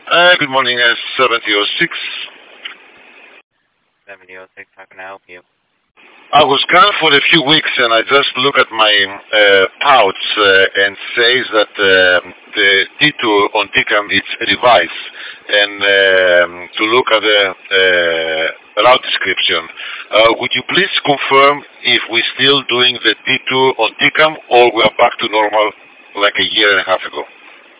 Good morning, 7006. 7006, how can I help you? I was gone for a few weeks and I just look at my pouch and says that the T2 on TCAM is revised and to look at the route description. Would you please confirm if we're still doing the T2 on TCAM or we are back to normal like a year and a half ago?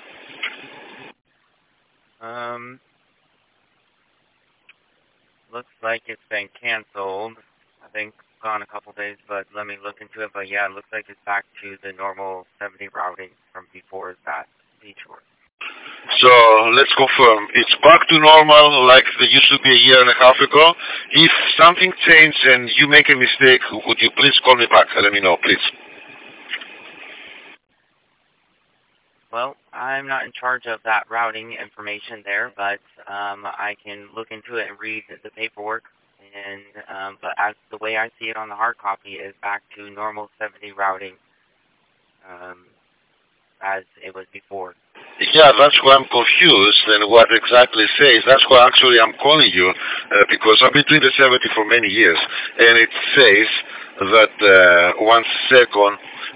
Looks like it's been canceled. I think gone a couple days, but let me look into it. But yeah, it looks like it's back to the normal 70 routing from before that detour. So let's confirm. It's back to normal like it used to be a year and a half ago. If something changed and you make a mistake, would you please call me back? Let me know, please. Well, I'm not in charge of that routing information there, but I can look into it and read the paperwork. And but as the way I see it on the hard copy is back to normal 70 routing as it was before. Yeah, that's why I'm confused and what exactly it says. That's why actually I'm calling you because I've been doing the 70 for many years, and it says that 1 second.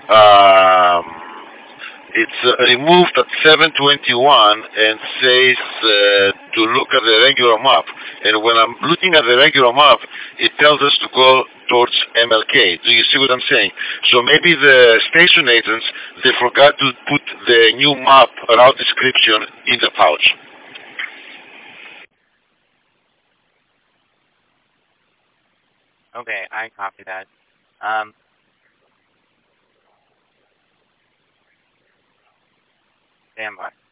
It's removed at 7:21 and says to look at the regular map. And when I'm looking at the regular map, it tells us to go towards MLK. Do you see what I'm saying? So maybe the station agents, they forgot to put the new map route description in the pouch. Okay, I copy that. Stand by.